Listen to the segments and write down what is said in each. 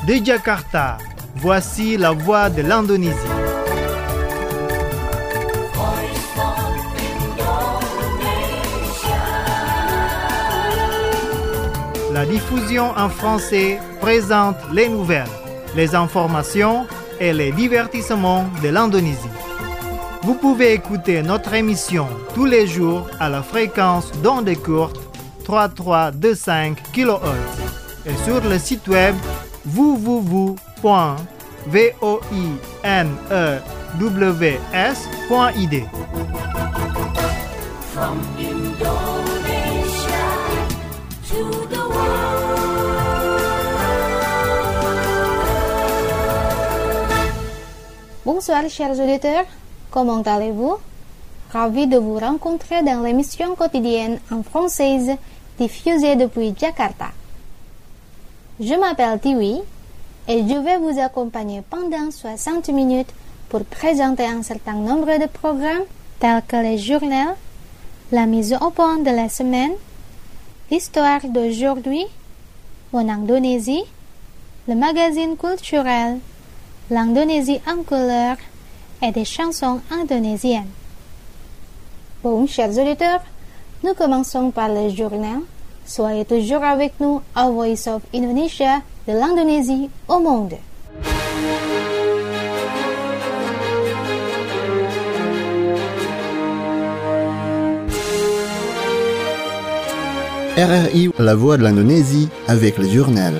De Jakarta, voici la voix de l'Indonésie. La diffusion en français présente les nouvelles, les informations et les divertissements de l'Indonésie. Vous pouvez écouter notre émission tous les jours à la fréquence d'onde courte 3325 kHz et sur le site web www.voinews.id. From Indonesia to the world. Bonsoir chers auditeurs, comment allez-vous? Ravi de vous rencontrer dans l'émission quotidienne en française diffusée depuis Jakarta. Je m'appelle Tiwi et je vais vous accompagner pendant 60 minutes pour présenter un certain nombre de programmes tels que les journaux, la mise au point de la semaine, l'histoire d'aujourd'hui, en Indonésie, le magazine culturel, l'Indonésie en couleur et des chansons indonésiennes. Bon, chers auditeurs, nous commençons par le journal. Soyez toujours avec nous à Voice of Indonesia, de l'Indonésie au monde. RRI, la voix de l'Indonésie, avec le journal.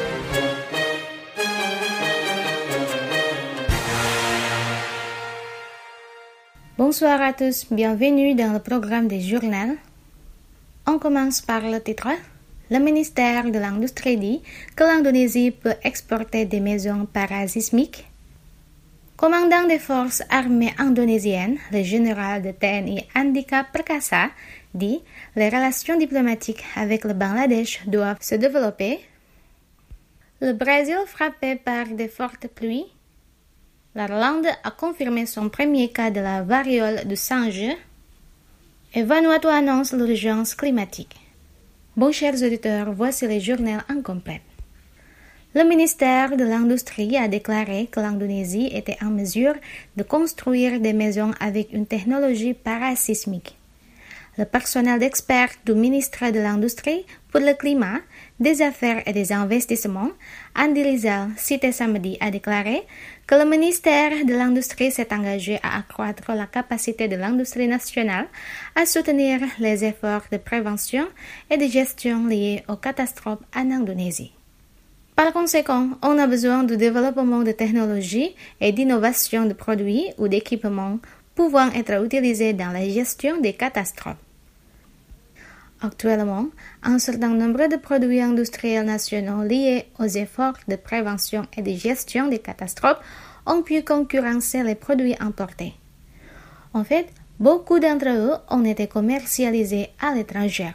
Bonsoir à tous, bienvenue dans le programme des journaux. On commence par le titre. Le ministère de l'Industrie dit que l'Indonésie peut exporter des maisons parasismiques. Commandant des forces armées indonésiennes, le général de TNI Andika Perkasa, dit que les relations diplomatiques avec le Bangladesh doivent se développer. Le Brésil frappé par de fortes pluies. L'Irlande a confirmé son premier cas de la variole du singe. Et Vanuatu annonce l'urgence climatique. Bon, chers auditeurs, voici les journaux en complet. Le ministère de l'Industrie a déclaré que l'Indonésie était en mesure de construire des maisons avec une technologie parasismique. Le personnel d'experts du ministère de l'Industrie pour le climat, des affaires et des investissements, Andi Rizal, cité samedi, a déclaré que le ministère de l'Industrie s'est engagé à accroître la capacité de l'industrie nationale à soutenir les efforts de prévention et de gestion liés aux catastrophes en Indonésie. Par conséquent, on a besoin du développement de technologies et d'innovation de produits ou d'équipements pouvant être utilisés dans la gestion des catastrophes. Actuellement, un certain nombre de produits industriels nationaux liés aux efforts de prévention et de gestion des catastrophes ont pu concurrencer les produits importés. En fait, beaucoup d'entre eux ont été commercialisés à l'étranger.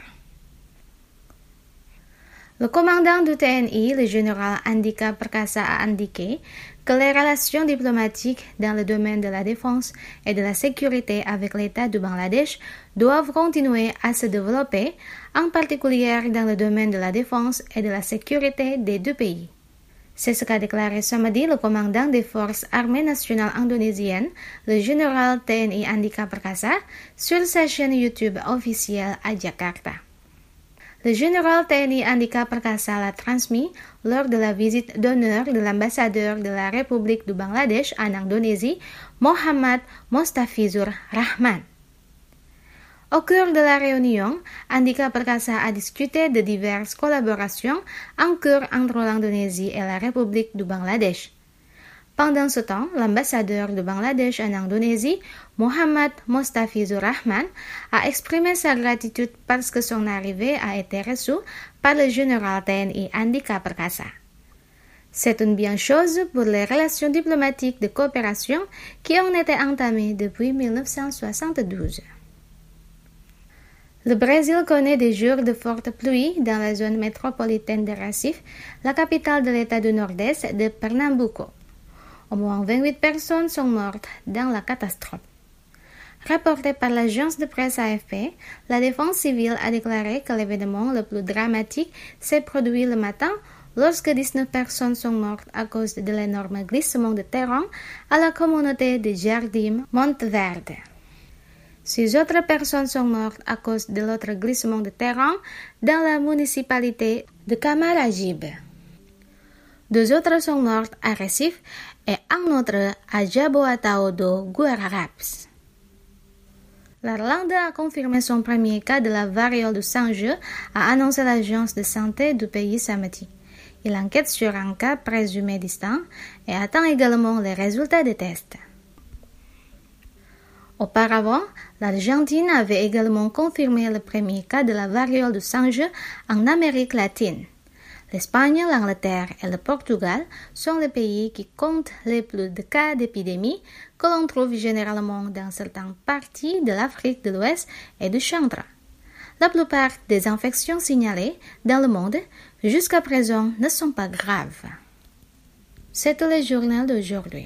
Le commandant du TNI, le général Andika Perkasa, a indiqué que les relations diplomatiques dans le domaine de la défense et de la sécurité avec l'État du Bangladesh doivent continuer à se développer, en particulier dans le domaine de la défense et de la sécurité des deux pays. C'est ce qu'a déclaré samedi le commandant des forces armées nationales indonésiennes, le général TNI Andika Perkasa, sur sa chaîne YouTube officielle à Jakarta. Le général TNI Andika Perkasa l'a transmis lors de la visite d'honneur de l'ambassadeur de la République du Bangladesh en Indonésie, Mohammad Mostafizur Rahman. Au cours de la réunion, Andika Perkasa a discuté de diverses collaborations en cours entre l'Indonésie et la République du Bangladesh. Pendant ce temps, l'ambassadeur du Bangladesh en Indonésie, Mohammad Mostafizur Rahman, a exprimé sa gratitude parce que son arrivée a été reçue par le général TNI Andika Perkasa. C'est une bonne chose pour les relations diplomatiques de coopération qui ont été entamées depuis 1972. Le Brésil connaît des jours de fortes pluies dans la zone métropolitaine de Recife, la capitale de l'État du Nord-Est de Pernambuco. Au moins 28 personnes sont mortes dans la catastrophe. Rapporté par l'agence de presse AFP, la défense civile a déclaré que l'événement le plus dramatique s'est produit le matin lorsque 19 personnes sont mortes à cause de l'énorme glissement de terrain à la communauté de Jardim Monteverde. 6 autres personnes sont mortes à cause de l'autre glissement de terrain dans la municipalité de Camaragibe. 2 autres sont mortes à Recife et un autre à Jaboatão do Guararapes. L'Irlande a confirmé son premier cas de la variole du singe, a annoncé l'agence de santé du pays samedi. Il enquête sur un cas présumé distinct et attend également les résultats des tests. Auparavant, l'Argentine avait également confirmé le premier cas de la variole du singe en Amérique latine. L'Espagne, l'Angleterre et le Portugal sont les pays qui comptent les plus de cas d'épidémie que l'on trouve généralement dans certaines parties de l'Afrique de l'Ouest et du Centre. La plupart des infections signalées dans le monde jusqu'à présent ne sont pas graves. C'est tout le journal d'aujourd'hui.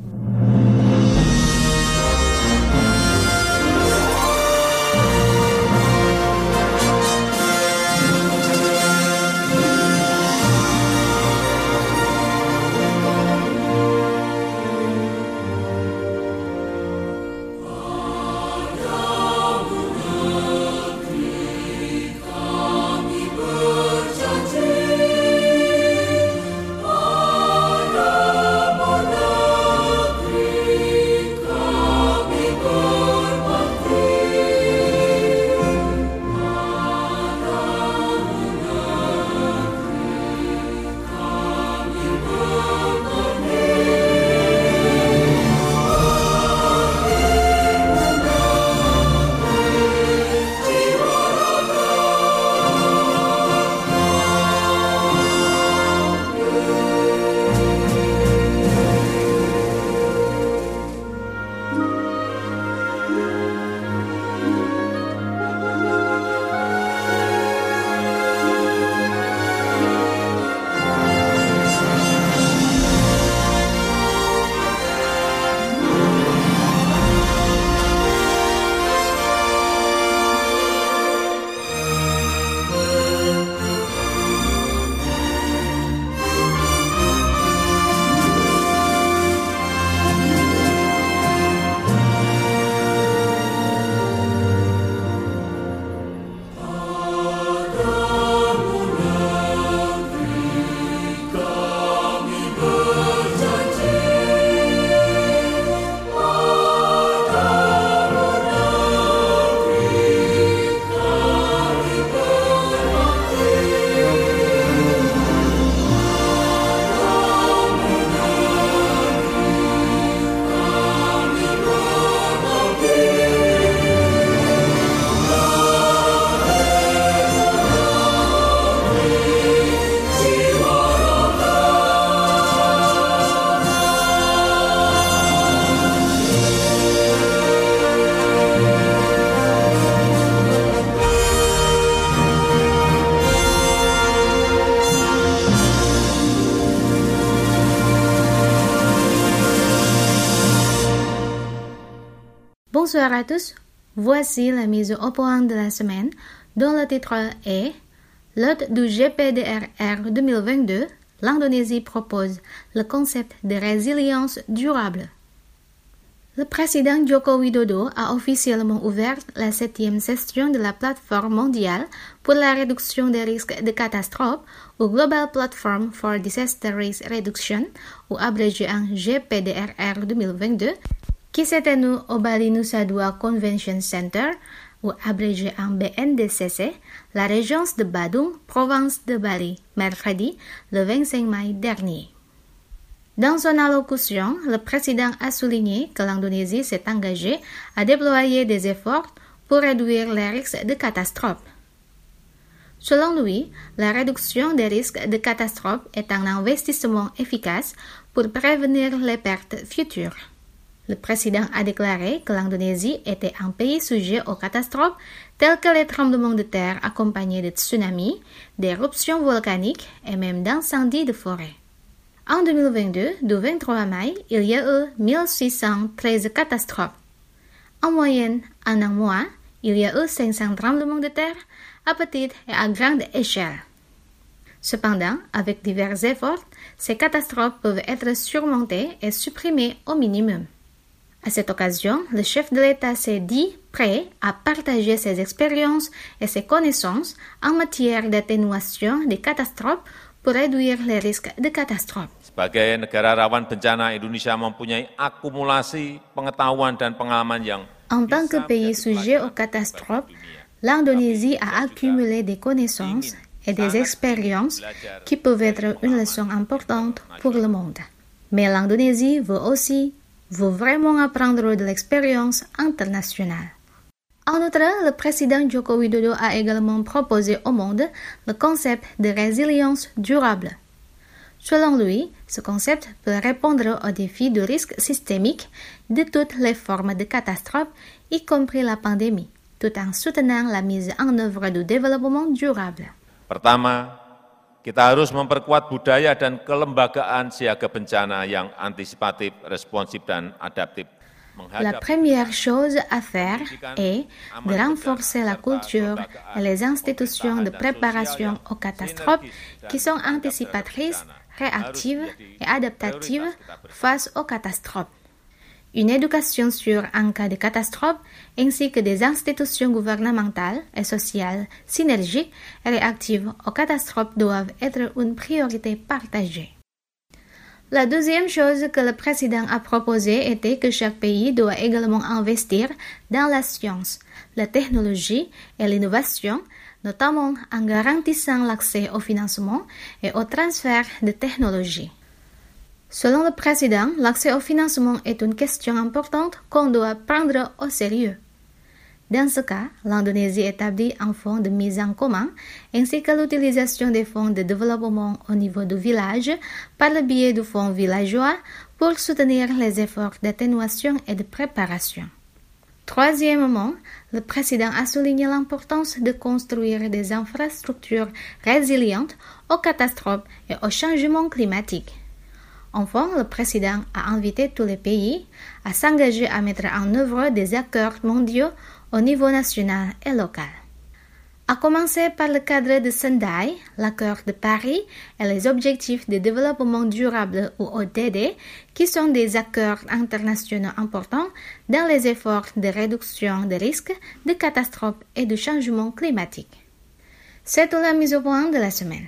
Bonsoir à tous, voici la mise au point de la semaine dont le titre est Lors du GPDRR 2022, l'Indonésie propose le concept de résilience durable. Le président Joko Widodo a officiellement ouvert la 7e session de la plateforme mondiale pour la réduction des risques de catastrophe ou Global Platform for Disaster Risk Reduction ou abrégé en GPDRR 2022 qui s'est tenu au Bali Nusa Dua Convention Center ou abrégé en BNDCC, la régence de Badung, province de Bali, mercredi, le 25 mai dernier. Dans son allocution, le président a souligné que l'Indonésie s'est engagée à déployer des efforts pour réduire les risques de catastrophe. Selon lui, la réduction des risques de catastrophe est un investissement efficace pour prévenir les pertes futures. Le président a déclaré que l'Indonésie était un pays sujet aux catastrophes telles que les tremblements de terre accompagnés de tsunamis, d'éruptions volcaniques et même d'incendies de forêt. En 2022, du 23 mai, il y a eu 1613 catastrophes. En moyenne, en un mois, il y a eu 500 tremblements de terre à petite et à grande échelle. Cependant, avec divers efforts, ces catastrophes peuvent être surmontées et supprimées au minimum. À cette occasion, le chef de l'État s'est dit prêt à partager ses expériences et ses connaissances en matière d'atténuation des catastrophes pour réduire les risques de catastrophes. Sebagai negara rawan bencana, Indonesia mempunyai akumulasi pengetahuan dan pengalaman yang En tant que pays sujet aux catastrophes, l'Indonésie a accumulé des connaissances et des expériences qui peuvent être une leçon importante pour le monde. Mais l'Indonésie veut vraiment apprendre de l'expérience internationale. En outre, le président Joko Widodo a également proposé au monde le concept de résilience durable. Selon lui, ce concept peut répondre aux défis de risque systémique de toutes les formes de catastrophes, y compris la pandémie, tout en soutenant la mise en œuvre du développement durable. Pertama, kita harus memperkuat budaya dan kelembagaan siaga bencana yang antisipatif, responsif, dan adaptif. La première chose à faire est de renforcer la culture et les institutions de préparation aux catastrophes qui sont anticipatrices, réactives et adaptatives face aux catastrophes. Une éducation sur un cas de catastrophe ainsi que des institutions gouvernementales et sociales synergiques et réactives aux catastrophes doivent être une priorité partagée. La deuxième chose que le président a proposé était que chaque pays doit également investir dans la science, la technologie et l'innovation, notamment en garantissant l'accès au financement et au transfert de technologies. Selon le président, l'accès au financement est une question importante qu'on doit prendre au sérieux. Dans ce cas, l'Indonésie établit un fonds de mise en commun ainsi que l'utilisation des fonds de développement au niveau du village par le biais du fonds villageois pour soutenir les efforts d'atténuation et de préparation. Troisièmement, le président a souligné l'importance de construire des infrastructures résilientes aux catastrophes et au changement climatique. Enfin, le président a invité tous les pays à s'engager à mettre en œuvre des accords mondiaux au niveau national et local. À commencer par le cadre de Sendai, l'accord de Paris et les objectifs de développement durable ou ODD, qui sont des accords internationaux importants dans les efforts de réduction des risques de catastrophes et de changement climatique. C'est toute la mise au point de la semaine.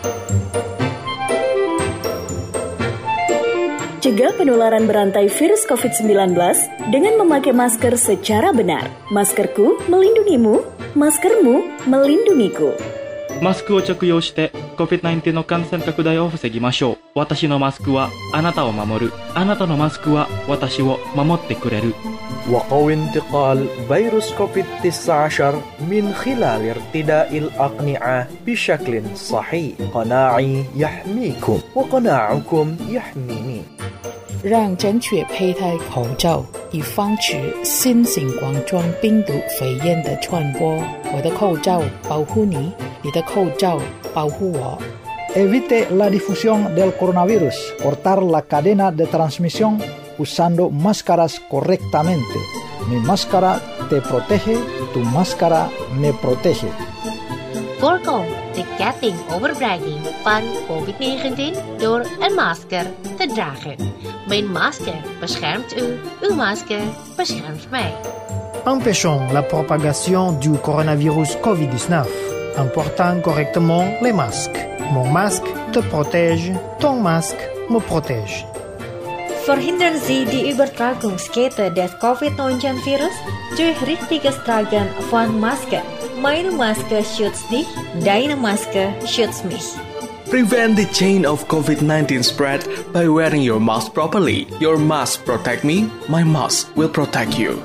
Cegah penularan berantai virus COVID-19 dengan memakai masker secara benar. Maskerku melindungimu, maskermu melindungiku. マスクを着用して COVID-19 の感染拡大を防ぎましょう。私のマスクはあなたを守る。あなたのマスクは私を守ってくれる。 وقوي انتقال فيروس كوفيد-19 من خلال ارتداء الأقنعة بشكل صحيح. قناعي يحميكم وقناعكم يحميني. 让正确佩戴口罩，以防止新型冠状病毒肺炎的传播。我的口罩保护你，你的口罩保护我。 Evite la difusión del coronavirus. Cortar la cadena de transmisión usando máscaras correctamente. Mi máscara te protege, tu máscara me protege. Voorkom de ketting overbrenging van COVID-19 door een masker te dragen. Mijn masker beschermt u, uw masker beschermt mij. Empêchons la propagation du coronavirus COVID-19 en portant correctement les masques. Mon masque te protège, ton masque me protège. Verhindern Sie die Übertragungskette des COVID-19-Virus durch richtiges Tragen von Maske. Meine Maske schützt dich, deine Maske schützt mich. Prevent the chain of COVID-19 spread by wearing your mask properly. Your mask protect me, my mask will protect you.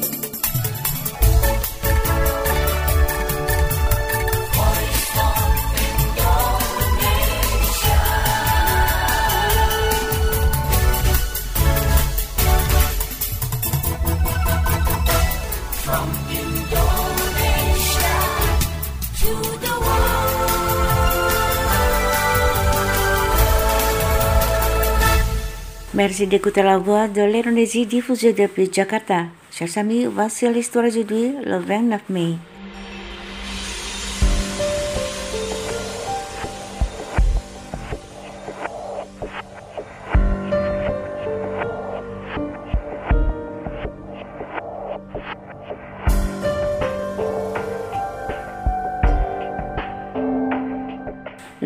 Merci d'écouter la voix de l'Indonésie diffusée depuis Jakarta. Chers amis, voici l'histoire d'aujourd'hui, le 29 mai.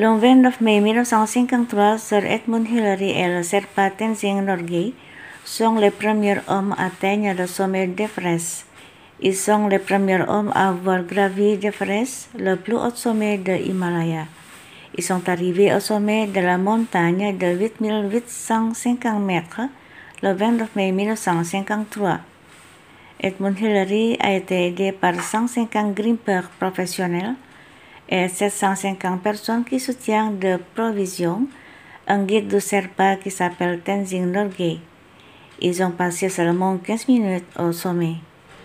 Le 29 mai 1953, Sir Edmund Hillary et le Sherpa Tenzing Norgay sont les premiers hommes à atteindre le sommet d'Everest. Ils sont les premiers hommes à avoir gravi l'Everest, le plus haut sommet de Himalaya. Ils sont arrivés au sommet de la montagne de 8850 mètres le 29 mai 1953. Edmund Hillary a été aidé par 150 grimpeurs professionnels et 750 personnes qui soutiennent de provisions, un guide du Sherpa qui s'appelle Tenzing Norgay. Ils ont passé seulement 15 minutes au sommet.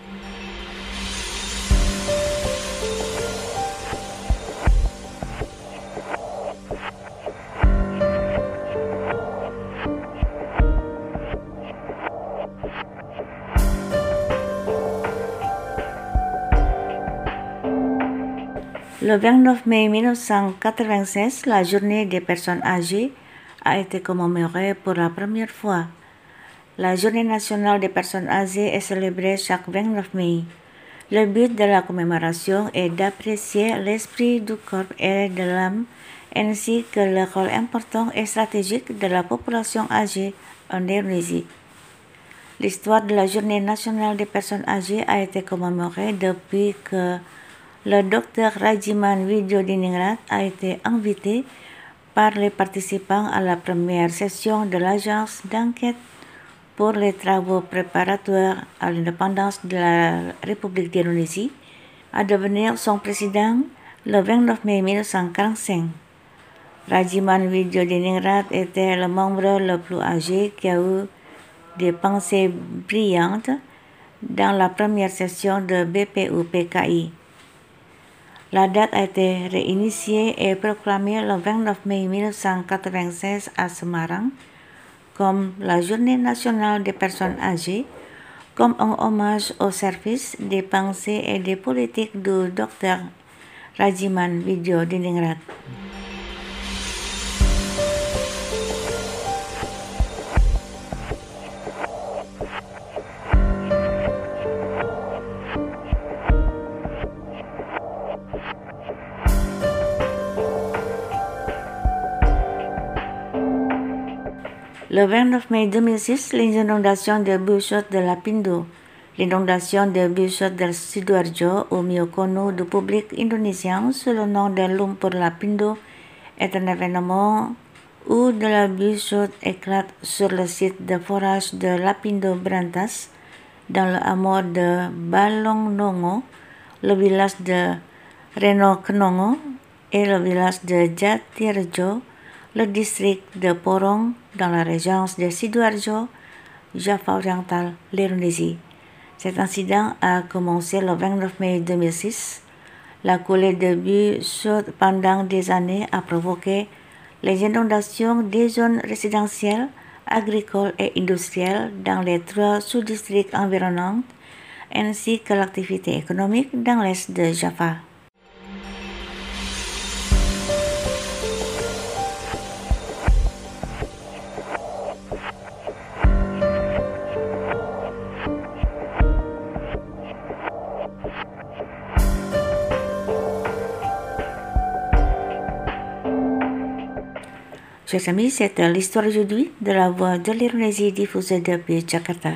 Le 29 mai 1996, la journée des personnes âgées a été commémorée pour la première fois. La journée nationale des personnes âgées est célébrée chaque 29 mai. Le but de la commémoration est d'apprécier l'esprit du corps et de l'âme, ainsi que le rôle important et stratégique de la population âgée en Indonésie. L'histoire de la journée nationale des personnes âgées a été commémorée depuis que le docteur Rajiman Widyodiningrat a été invité par les participants à la première session de l'agence d'enquête pour les travaux préparatoires à l'indépendance de la République d'Indonésie à devenir son président le 29 mai 1945. Rajiman Widyodiningrat était le membre le plus âgé qui a eu des pensées brillantes dans la première session de BPU-PKI. La date a été réinitiée et proclamée le 29 mai 1996 à Semarang comme la Journée nationale des personnes âgées, comme un hommage au service des pensées et des politiques du Dr Rajiman Widyodiningrat. Le 29 mai 2006, les inondations de Bushot de Lapindo, l'inondation de Bushot de Sidoarjo, ou mieux connu du public indonésien sous le nom de Lumpur Lapindo, est un événement où de la Bushot éclate sur le site de forage de Lapindo Brantas, dans le hameau de Balongnongo, le village de Renokenongo et le village de Jatirjo, le district de Porong dans la région de Sidoarjo, Java oriental, l'Indonésie. Cet incident a commencé le 29 mai 2006. La coulée de Bushot pendant des années a provoqué les inondations des zones résidentielles, agricoles et industrielles dans les 3 sous-districts environnants, ainsi que l'activité économique dans l'est de Java. Chers amis, c'était l'histoire aujourd'hui de la voix de l'Indonésie diffusée depuis Jakarta.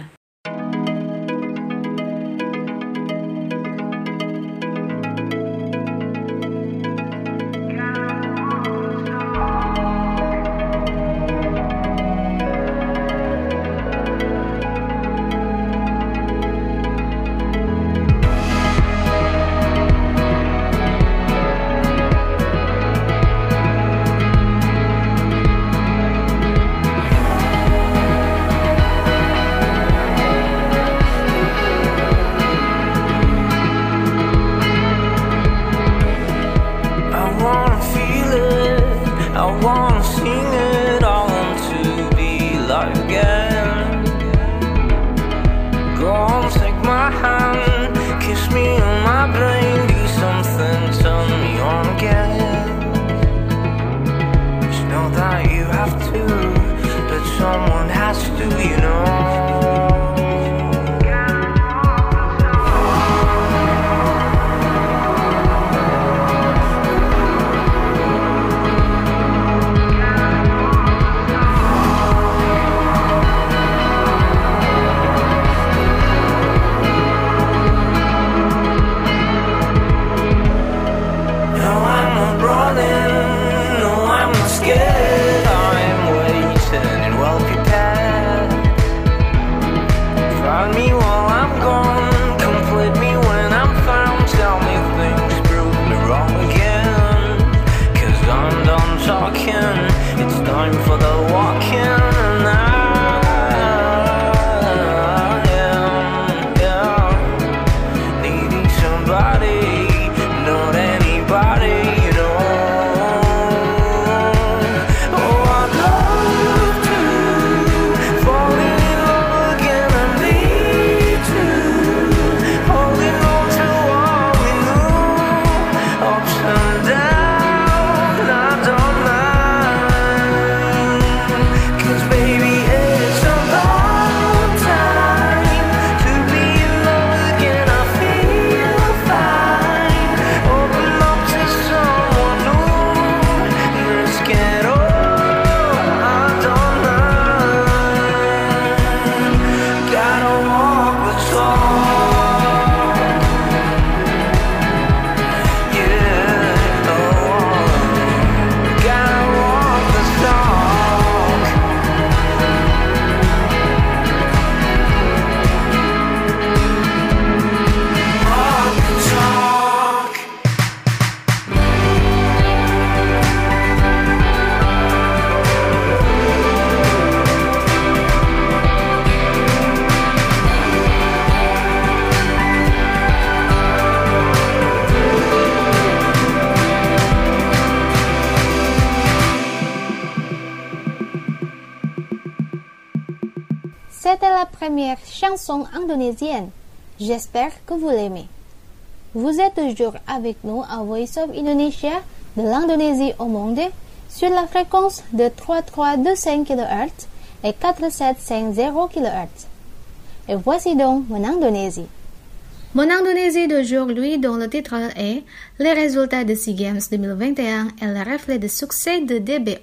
première chanson indonésienne. J'espère que vous l'aimez. Vous êtes toujours avec nous à Voice of Indonesia de l'Indonésie au monde sur la fréquence de 3325 kHz et 4750 kHz. Et voici donc mon Indonésie. Mon Indonésie d'aujourd'hui, dont le titre est « Les résultats de SEA Games 2021 et le reflet de succès de DBON ».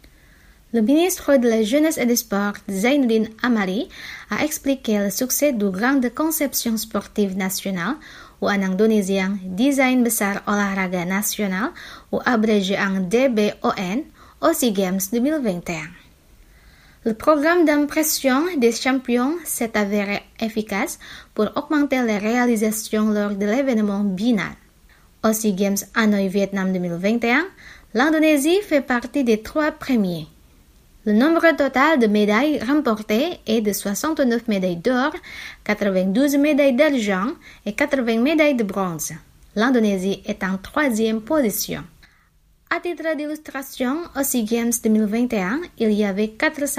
Le ministre de la Jeunesse et des Sports, Zainuddin Amali, a expliqué le succès du Grande Conception Sportive Nationale ou en indonésien Desain Besar Olahraga Nasional ou abrégé en DBON au SEA Games 2021. Le programme d'impression des champions s'est avéré efficace pour augmenter les réalisations lors de l'événement binal. Au SEA Games Hanoi Vietnam 2021, l'Indonésie fait partie des 3 premiers. Le nombre total de médailles remportées est de 69 médailles d'or, 92 médailles d'argent et 80 médailles de bronze. L'Indonésie est en 3e position. À titre d'illustration, au SEA Games 2021, il y avait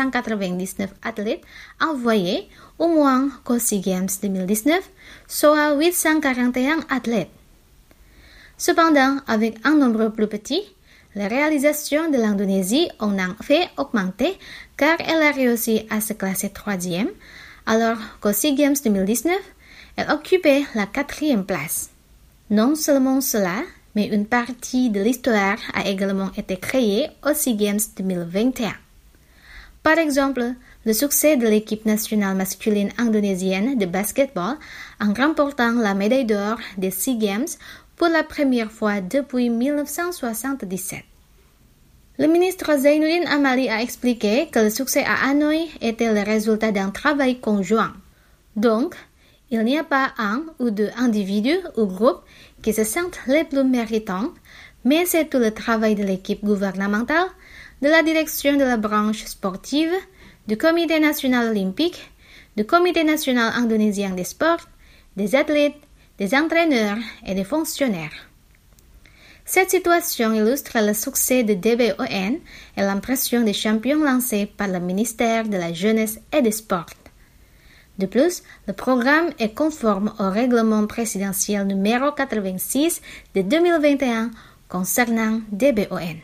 499 athlètes envoyés, au moins qu'au SEA Games 2019, soit 841 athlètes. Cependant, avec un nombre plus petit, les réalisations de l'Indonésie ont en fait augmenté car elle a réussi à se classer 3e, alors qu'au SEA Games 2019, elle occupait la 4e place. Non seulement cela, mais une partie de l'histoire a également été créée au SEA Games 2021. Par exemple, le succès de l'équipe nationale masculine indonésienne de basketball en remportant la médaille d'or des SEA Games pour la première fois depuis 1977. Le ministre Zainuddin Amali a expliqué que le succès à Hanoi était le résultat d'un travail conjoint. Donc, il n'y a pas un ou 2 individus ou groupes qui se sentent les plus méritants, mais c'est tout le travail de l'équipe gouvernementale, de la direction de la branche sportive, du Comité national olympique, du Comité national indonésien des sports, des athlètes, des entraîneurs et des fonctionnaires. Cette situation illustre le succès de DBON et l'impression des champions lancée par le ministère de la Jeunesse et des Sports. De plus, le programme est conforme au règlement présidentiel numéro 86 de 2021 concernant DBON.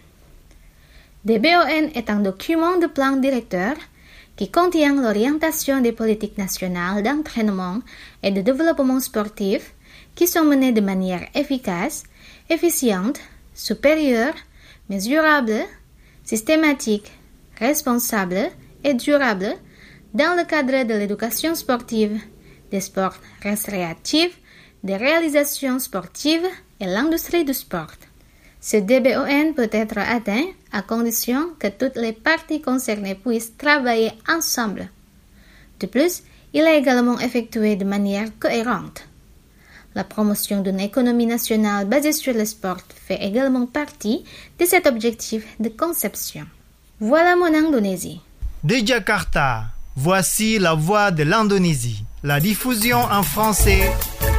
DBON est un document de plan directeur qui contient l'orientation des politiques nationales d'entraînement et de développement sportif qui sont menées de manière efficace, efficiente, supérieure, mesurable, systématique, responsable et durable dans le cadre de l'éducation sportive, des sports récréatifs, des réalisations sportives et l'industrie du sport. Ce DBON peut être atteint à condition que toutes les parties concernées puissent travailler ensemble. De plus, il est également effectué de manière cohérente. La promotion d'une économie nationale basée sur le sport fait également partie de cet objectif de conception. Voilà mon Indonésie. De Jakarta, voici la voix de l'Indonésie. La diffusion en français.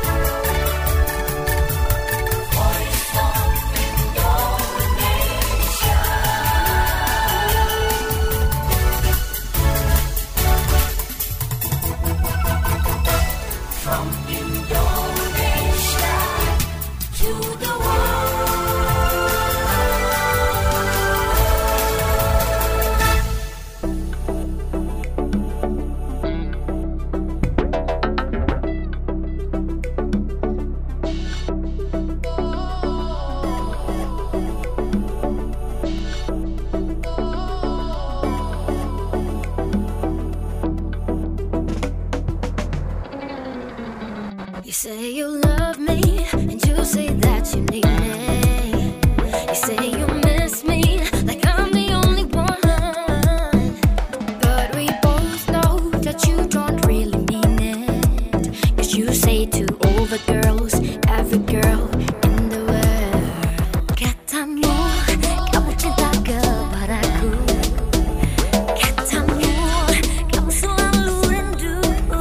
You say you love me, and you say that you need me. You say you miss me, like I'm the only one. But we both know that you don't really mean it. 'Cause you say to all the girls, every girl in the world. Katamu, kamu cinta kepadaku. Katamu, kamu selalu rindu.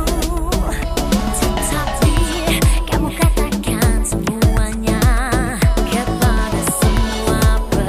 Tetapi kamu katakan semuanya kepada semua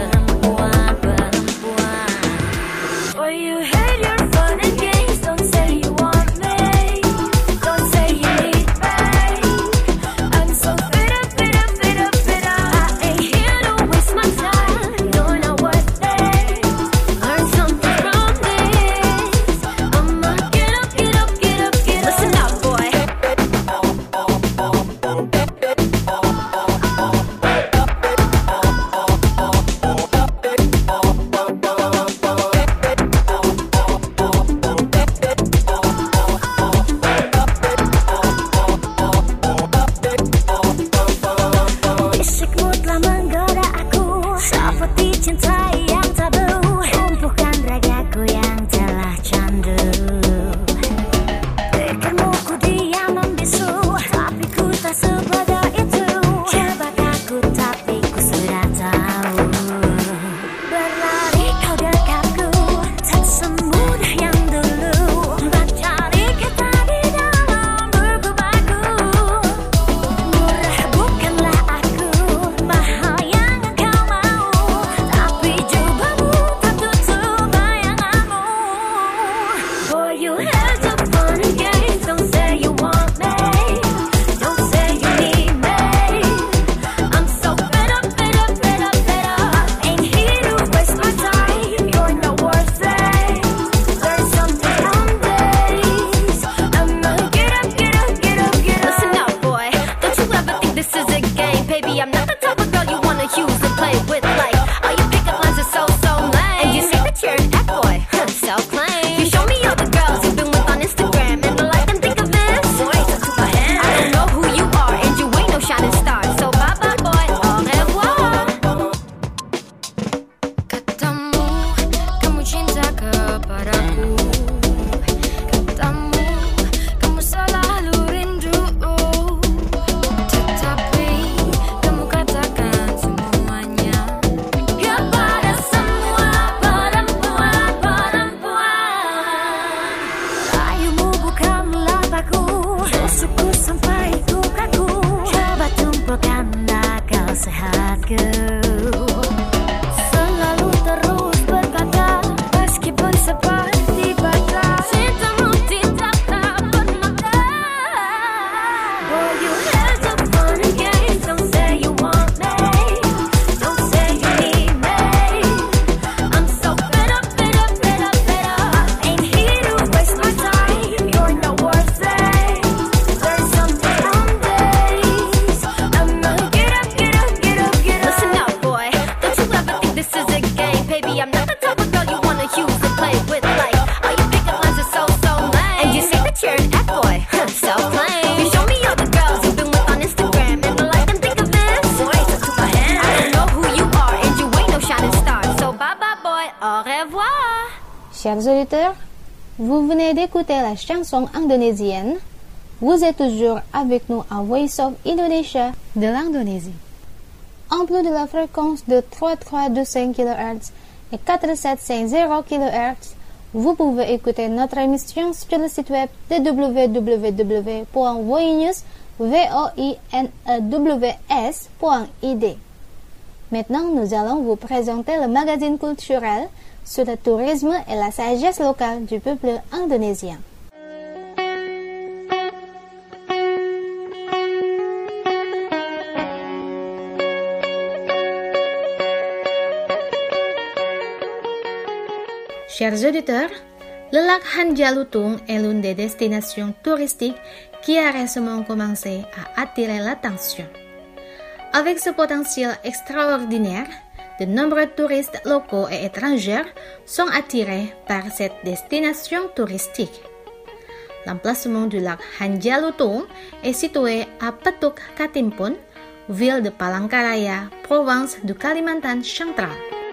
you had your fun and games. Don't say you want me. Don't say you need me. I'm so fed up, fed up, fed up, fed up. Ain't here to waste my time. You're not worth it. Learn something from this. I'ma get up, get up, get up, get up. Listen up, boy. Don't you ever think this is a game, baby? I'm not the type of girl you wanna use and play with. Like, all your pickup lines are so lame. And you say that you're an F-boy, so plain. You show me all the girls you've been with on Instagram, and I like and think of this. Boy, to my hand. I don't know who you are, and you ain't no shining star. So bye bye, boy, au revoir. Chers auditeurs, vous venez d'écouter la chanson indonésienne. Vous êtes toujours avec nous à Voice of Indonesia de l'Indonésie. En plus de la fréquence de 3325 kHz et 4750 kHz, vous pouvez écouter notre émission sur le site web de www.voinews.id. Maintenant, nous allons vous présenter le magazine culturel sur le tourisme et la sagesse locale du peuple indonésien. Chers auditeurs, le lac Hanjalutung est l'une des destinations touristiques qui a récemment commencé à attirer l'attention. Avec ce potentiel extraordinaire, de nombreux touristes locaux et étrangers sont attirés par cette destination touristique. L'emplacement du lac Hanjalutung est situé à Petuk Katimpun, ville de Palangkaraya, province du Kalimantan central.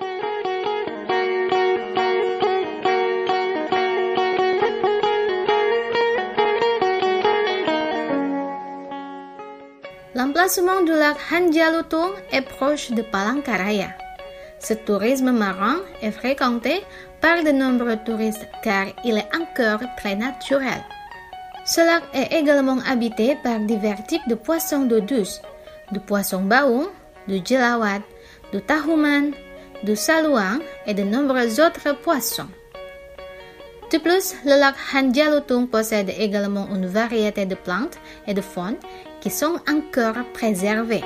L'emplacement du lac Hanjalutung est proche de Palangkaraya. Ce tourisme marin est fréquenté par de nombreux touristes car il est encore très naturel. Ce lac est également habité par divers types de poissons d'eau douce, du poisson baung, du jelawat, du tahuman, du saluang et de nombreux autres poissons. De plus, le lac Hanjalutung possède également une variété de plantes et de faune qui sont encore préservées.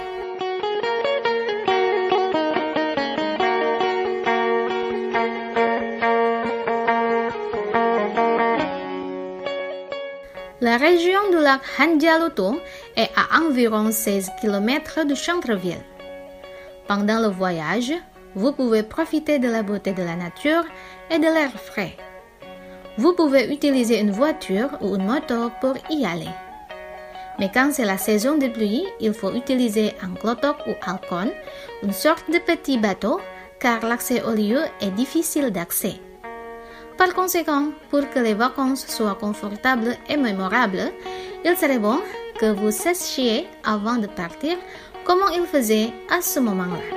La région du lac Hanjalutung est à environ 16 km du centre-ville. Pendant le voyage, vous pouvez profiter de la beauté de la nature et de l'air frais. Vous pouvez utiliser une voiture ou une moto pour y aller. Mais quand c'est la saison de pluie, il faut utiliser un klotok ou alcon, une sorte de petit bateau, car l'accès au lieu est difficile d'accès. Par conséquent, pour que les vacances soient confortables et mémorables, il serait bon que vous sachiez avant de partir comment il faisait à ce moment-là.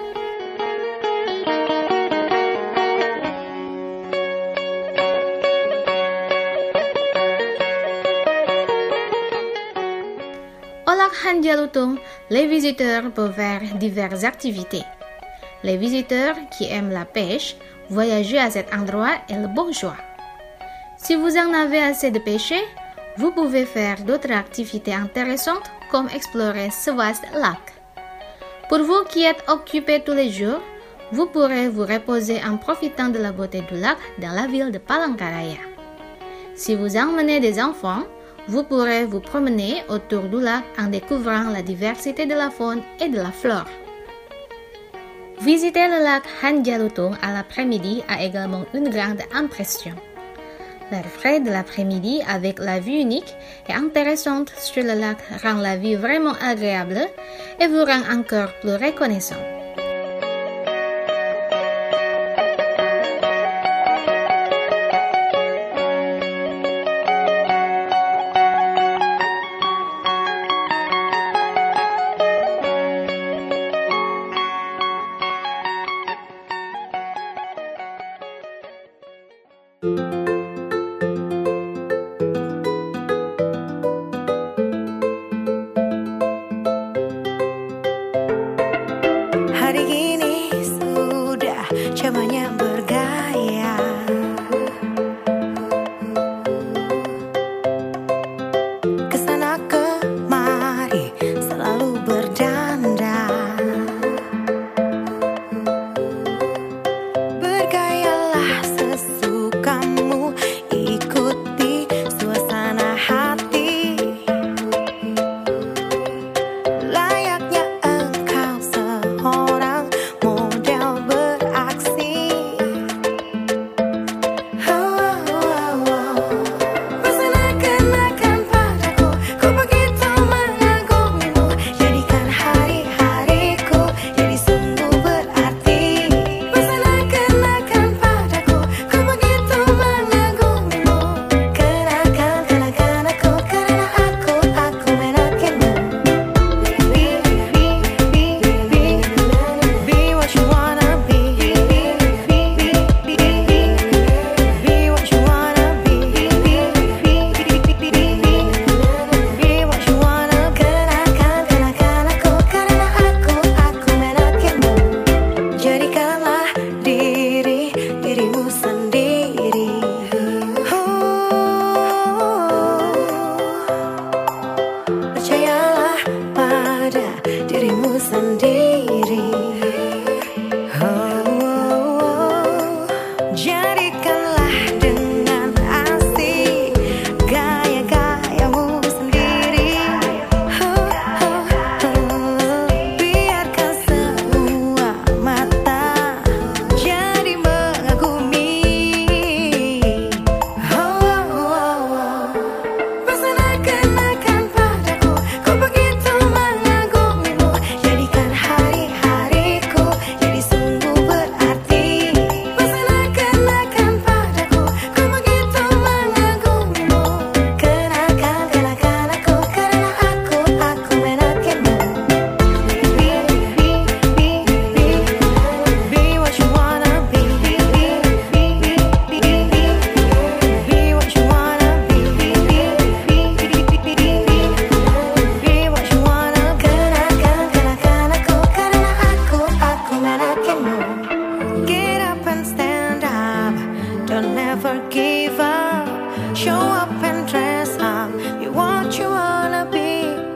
Au lac Hanjalutung, les visiteurs peuvent faire diverses activités. Les visiteurs qui aiment la pêche, voyager à cet endroit est le bon choix. Si vous en avez assez de pêcher, vous pouvez faire d'autres activités intéressantes comme explorer ce vaste lac. Pour vous qui êtes occupés tous les jours, vous pourrez vous reposer en profitant de la beauté du lac dans la ville de Palangkaraya. Si vous emmenez des enfants, vous pourrez vous promener autour du lac en découvrant la diversité de la faune et de la flore. Visiter le lac Hanjalutung à l'après-midi a également une grande impression. L'air frais de l'après-midi avec la vue unique et intéressante sur le lac rend la vie vraiment agréable et vous rend encore plus reconnaissant.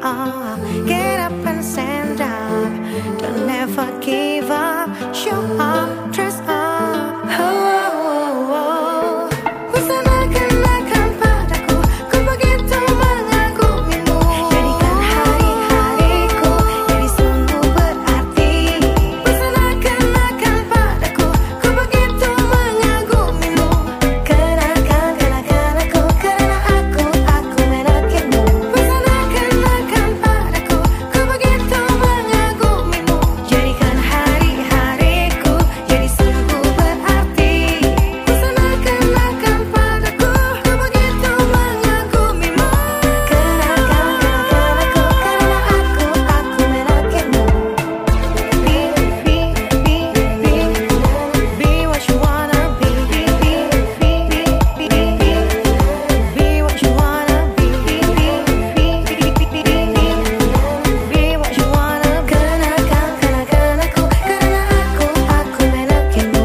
up, get up and stand up. Don't ever give up, show up, dress up. Oh, oh, oh. Seakan-akan padaku, ku begitu mengagumimu. Jadikan hari-hariku jadi sungguh berarti. Seakan-akan padaku, ku begitu mengagumimu. Kenakan aku, karena aku menakimu. Seakan-akan padaku, ku begitu mengagumimu. Jadikan hari-hariku jadi sungguh berarti. Seakan-akan padaku, ku begitu mengagumimu. Kenakan aku, karena aku menakimu. Be what you wanna be. Be what you wanna be. Be what you wanna. Kenakan aku, karena aku menakimu.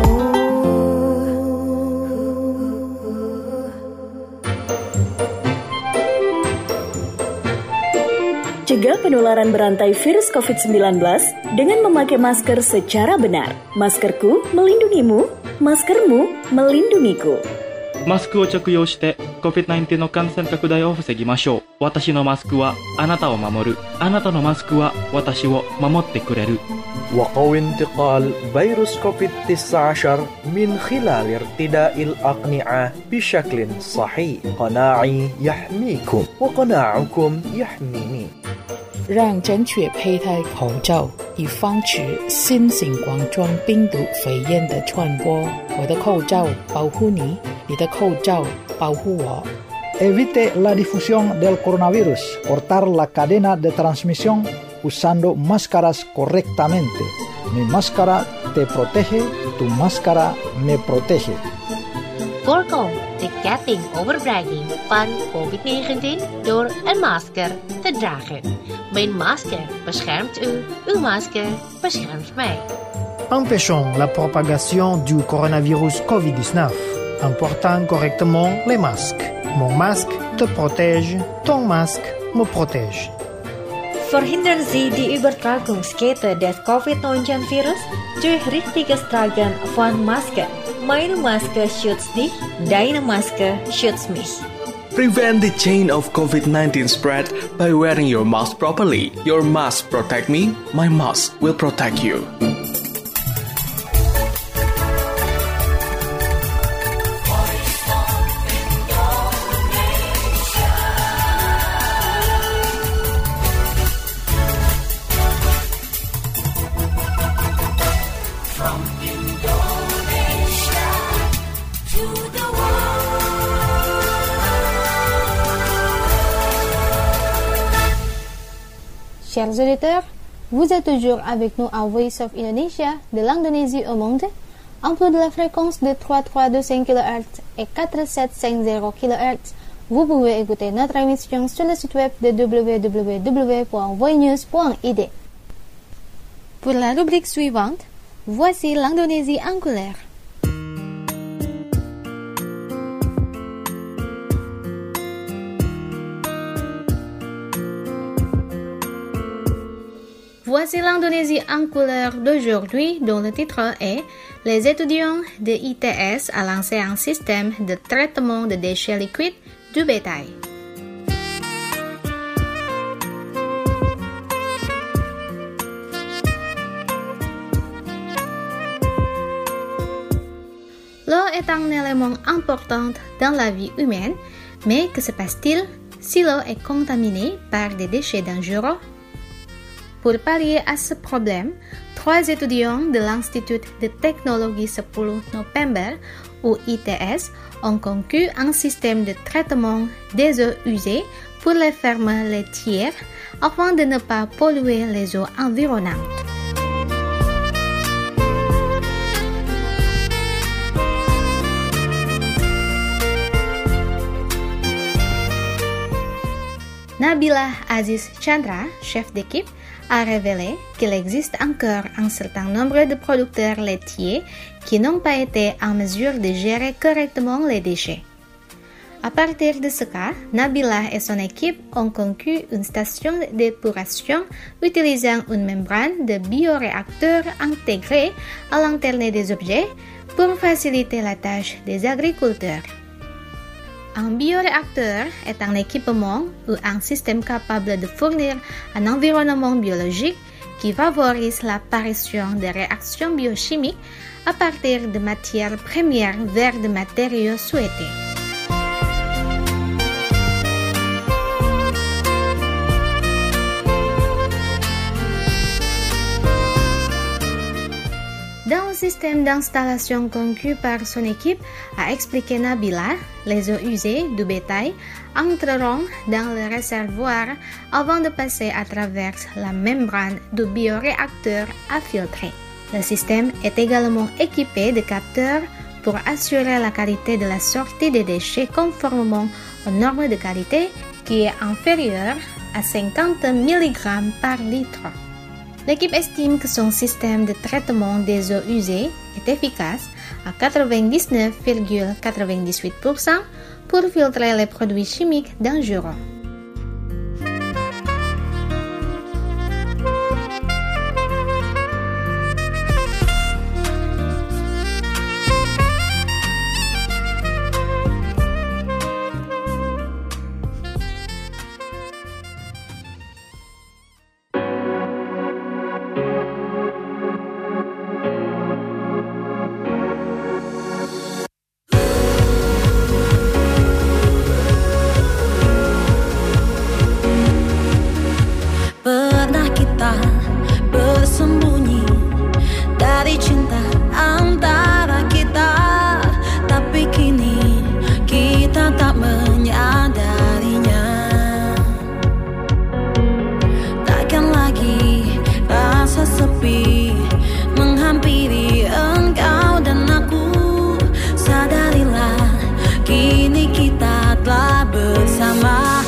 Cegah penularan berantai virus COVID-19 dengan memakai masker secara benar. Maskerku melindungimu, maskermu melindungiku. マスクを着用して COVID-19 の感染拡大を防ぎましょう。私のマスクはあなたを守る。あなたのマスクは私を守ってくれる。 وقوي انتقال فيروس كوفيد-19 من خلال ارتداء الأقنعة بشكل صحيح. قناعي يحميكم وقناعكم يحميني. 让正确佩戴口罩，以防止新型冠状病毒肺炎的传播。我的口罩保护你，你的口罩保护我。 Evite la difusión del coronavirus. Cortar la cadena de transmisión usando máscaras correctamente. Mi máscara te protege, tu máscara me protege. Voorkom de ketting overbregging van COVID-19 door een masker te dragen. Mijn masker beschermt u, uw masker beschermt mij. Empêchons la propagation du coronavirus COVID-19 en portant correctement les masques. Mon masque te protège, ton masque me protège. Verhindern Sie die Übertragungskette des Covid-19-Virus durch richtiges Tragen von Masken. Meine Maske schützt dich, deine Maske schützt mich. Prevent the chain of COVID-19 spread by wearing your mask properly. Your mask protect me, my mask will protect you. Chers auditeurs, vous êtes toujours avec nous à Voice of Indonesia de l'Indonésie au monde, en plus de la fréquence de 3325 kHz et 4750 kHz. Vous pouvez écouter notre émission sur le site web de www.voinews.id. Pour la rubrique suivante, voici l'Indonésie en couleur. Voici l'Indonésie en couleur d'aujourd'hui, dont le titre est « Les étudiants de ITS a lancé un système de traitement de déchets liquides du bétail ». L'eau est un élément important dans la vie humaine, mais que se passe-t-il si l'eau est contaminée par des déchets dangereux? Pour pallier à ce problème, 3 étudiants de l'Institut de technologie 10 November, ou ITS, ont conçu un système de traitement des eaux usées pour les fermes laitières afin de ne pas polluer les eaux environnantes. Nabila Aziz Chandra, chef d'équipe, a révélé qu'il existe encore un certain nombre de producteurs laitiers qui n'ont pas été en mesure de gérer correctement les déchets. À partir de ce cas, Nabila et son équipe ont conçu une station d'épuration utilisant une membrane de bioréacteur intégrée à l'intérieur des objets pour faciliter la tâche des agriculteurs. Un bioréacteur est un équipement ou un système capable de fournir un environnement biologique qui favorise l'apparition de réactions biochimiques à partir de matières premières vers des matériaux souhaités. Dans le système d'installation conçu par son équipe, a expliqué Nabila, les eaux usées du bétail entreront dans le réservoir avant de passer à travers la membrane du bioréacteur à filtrer. Le système est également équipé de capteurs pour assurer la qualité de la sortie des déchets conformément aux normes de qualité qui est inférieure à 50 mg par litre. L'équipe estime que son système de traitement des eaux usées est efficace à 99,98% pour filtrer les produits chimiques dangereux. Pernah kita bersembunyi dari cinta antara kita, tapi kini kita tak menyadarinya. Takkan lagi rasa sepi menghampiri engkau dan aku. Sadarilah, kini kita telah bersama.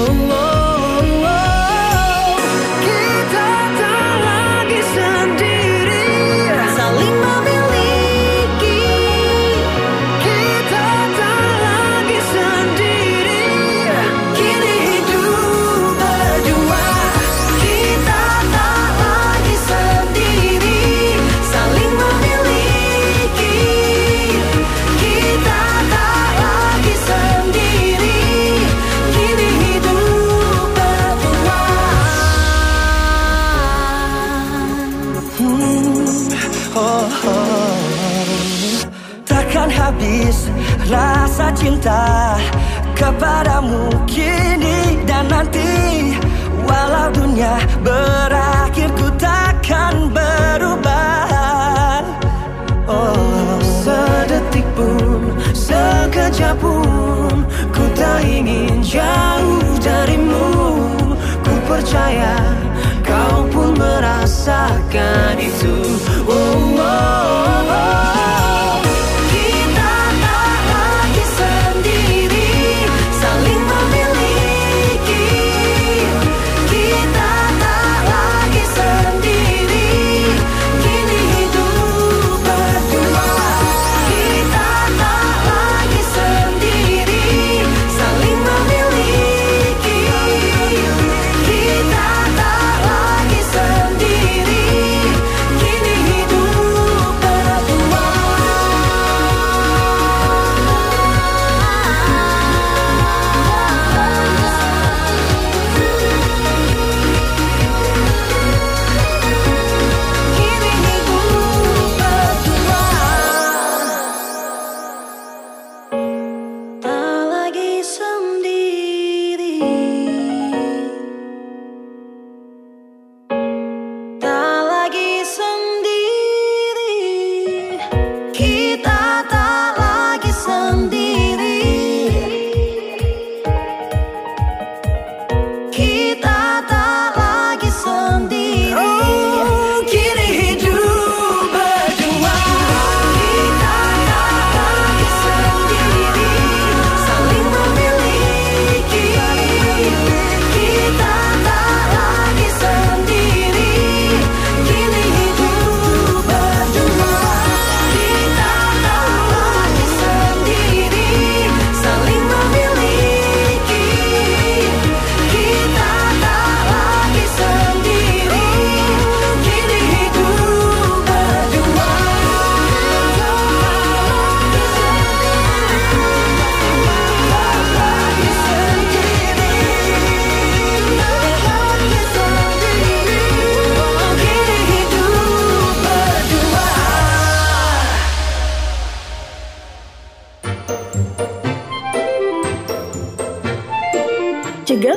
Takkan habis rasa cinta kepadamu kini dan nanti. Walau dunia berakhir, ku takkan berubah. Oh, sedetik pun, sekejap pun, ku tak ingin jauh darimu. Ku percaya kau pun merasakan itu. Oh, oh, oh.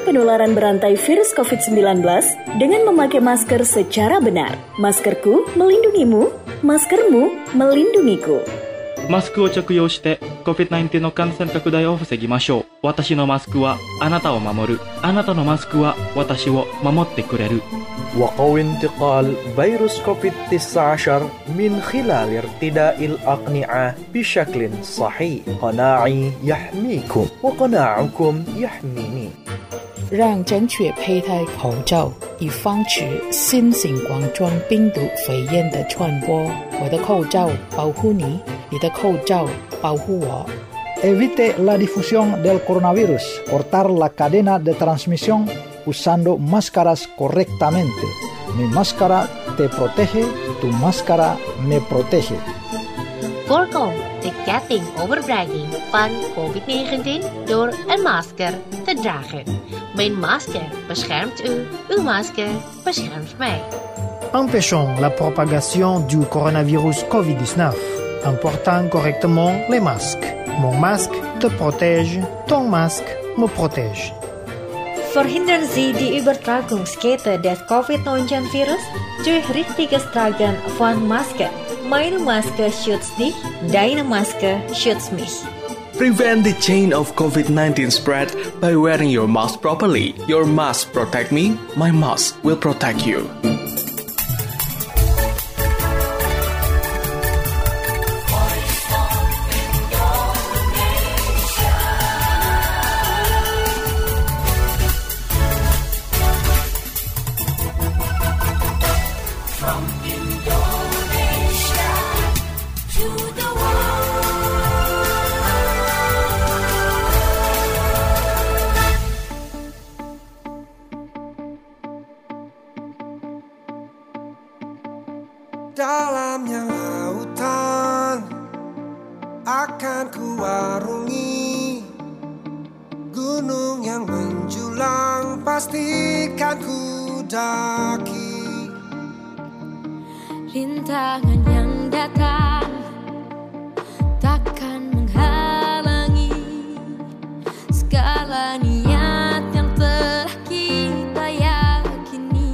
penularan berantai virus COVID-19 dengan memakai masker secara benar. Maskerku melindungimu, maskermu melindungiku. マスクを着用して COVID-19 の感染拡大を防ぎましょう。私のマスクはあなたを守る。あなたのマスクは私を守ってくれる。 وقوي انتقال فيروس كوفيد-19 من خلال ارتداء الأقنعة بشكل صحيح. قناعي يحميكم وقناعكم يحميني. 让正确佩戴口罩，以防止新型冠状病毒肺炎的传播。我的口罩保护你，你的口罩保护我。 Evite la difusión del coronavirus. Cortar la cadena de transmisión usando máscaras correctamente. Mi máscara te protege, tu máscara me protege. Voorkom de ketting overbrenging van COVID-19 door een masker te dragen. Mijn masker beschermt u, uw masker beschermt mij. Empêchons la propagation du coronavirus COVID-19 en portant correctement les masques. Mon masque te protège, ton masque me protège. Verhindern Sie die Übertragungskette des Covid-19-Virus durch richtiges Tragen von Masken. Meine Maske schützt dich, deine Maske schützt mich. Prevent the chain of COVID-19 spread by wearing your mask properly. Your mask protect me, my mask will protect you. Dalamnya lautan akan kuarungi, gunung yang menjulang pastikan ku daki. Rintangan yang datang takkan menghalangi segala niat yang telah kita yakini.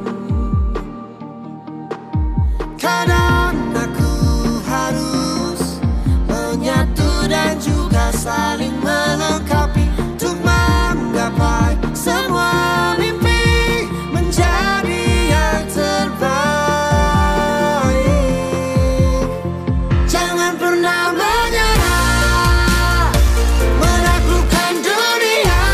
Kadang aku harus menyatu dan juga saling melengkapi untuk menggapai semua mimpi menjadi yang terbaik. Jangan pernah menyerah menaklukkan dunia.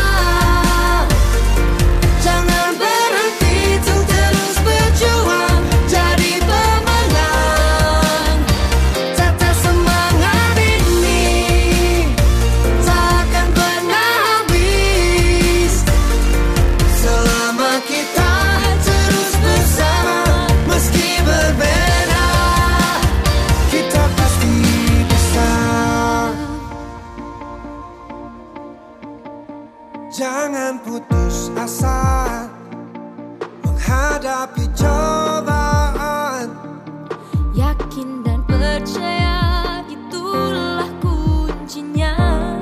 Jangan berhenti untuk terus berjuang jadi pemenang. Tetap semangat ini takkan pernah habis selama kita terus bersama. Meski berbeda kita pasti bisa. Jangan putus asa menghadapi cobaan. Yakin dan percaya itulah kuncinya.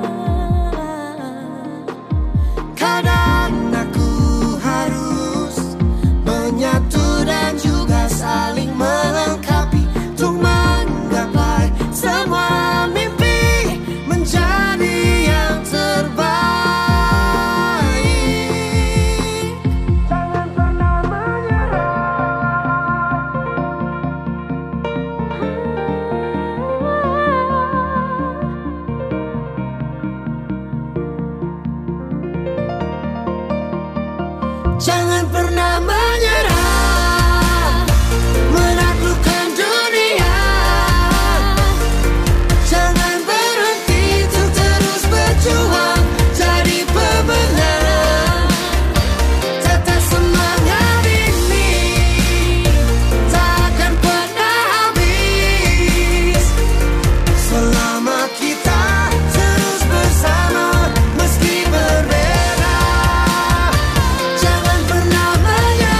Kadang aku harus menyatu dan juga saling melengkapi untuk menggapai semua mimpi menjadi yang terbaik. Jangan pernah menyerah. Jangan pernah menyerah menaklukkan dunia. Jangan berhenti untuk terus berjuang jadi pemenang. Tetap semangat ini takkan pernah habis selama kita terus bersama. Meski berbeda jangan pernah menyerah.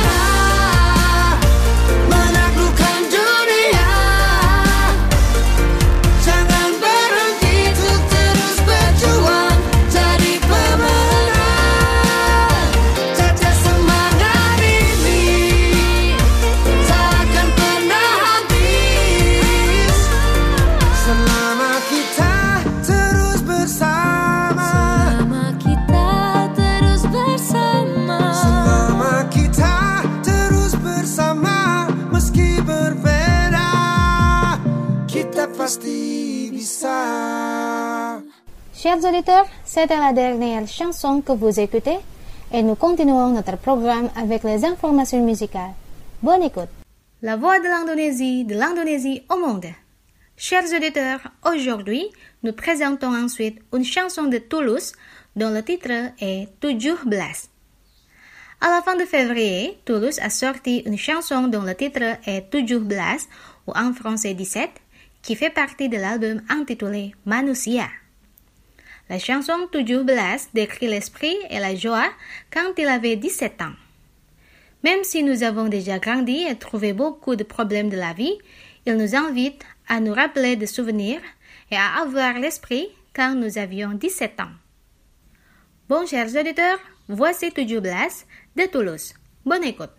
pasti bisa. Chers auditeurs, c'était la dernière chanson que vous écoutez et nous continuons notre programme avec les informations musicales. Bonne écoute. La voix de l'Indonésie au monde. Chers auditeurs, aujourd'hui, nous présentons ensuite une chanson de Toulouse dont le titre est 17. À la fin de février, Toulouse a sorti une chanson dont le titre est 17 ou en français 17, qui fait partie de l'album intitulé Manusia. La chanson 17 décrit l'esprit et la joie quand il avait 17 ans. Même si nous avons déjà grandi et trouvé beaucoup de problèmes de la vie, il nous invite à nous rappeler des souvenirs et à avoir l'esprit quand nous avions 17 ans. Bon, chers auditeurs, voici 17 de Toulouse. Bonne écoute.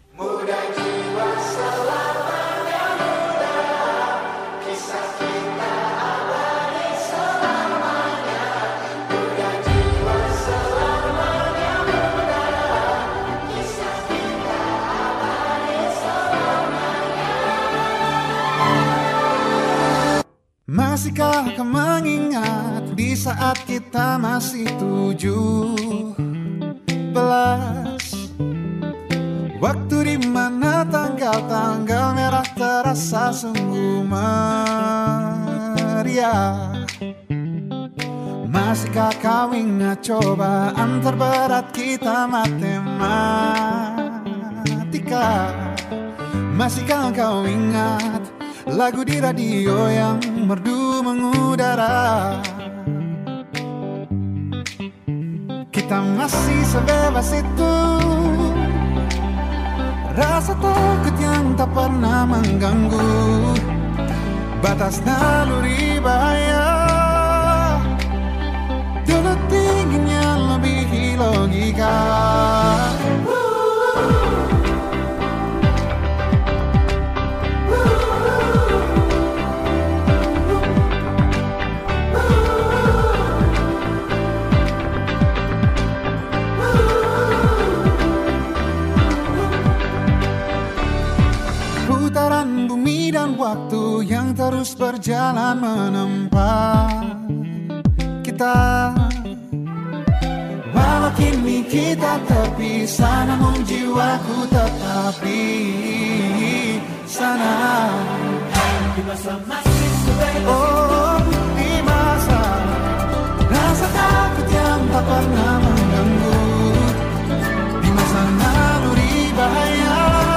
Masihkah kau mengingat di saat kita masih 17? Waktu di mana tanggal-tanggal merah terasa sungguh meriah. Masihkah kau ingat cobaan terberat kita matematika? Masihkah kau ingat lagu di radio yang merdu mengudara? Kita masih sebebas itu, rasa takut yang tak pernah mengganggu batas naluri bahaya. Dulu tingginya lebih logika. Putaran bumi dan waktu yang terus berjalan menempa kita. Walau kini kita terpisah, namun jiwaku tetap di sana. Di masa masih sebebas oh, di masa rasa takut yang tak pernah mengganggu, di masa naluri bahaya.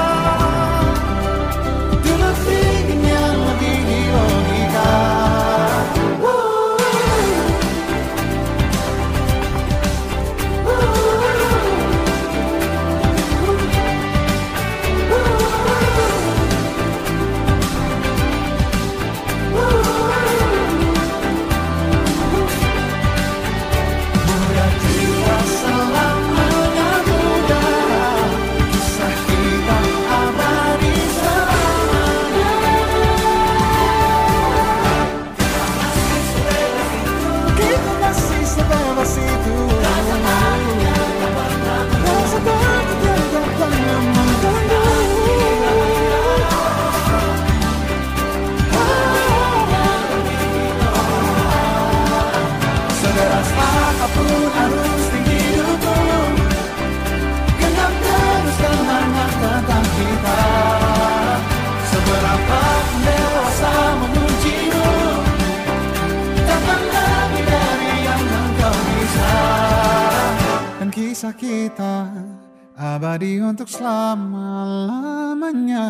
Kisah kita abadi untuk selama-lamanya.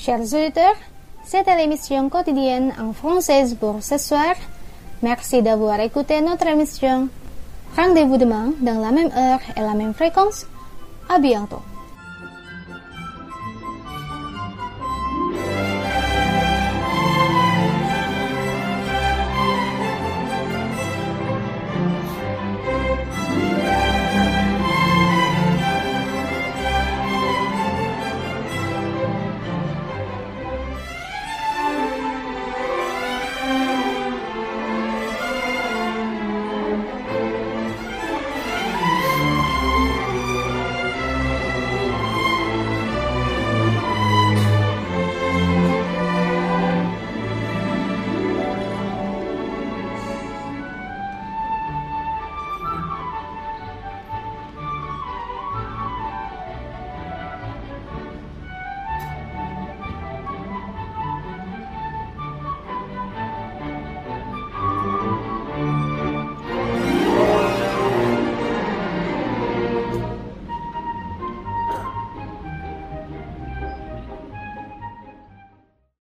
Chers auditeurs, c'était l'émission quotidienne en française pour ce soir. Merci d'avoir écouté notre émission. Rendez-vous demain dans la même heure et la même fréquence. À bientôt.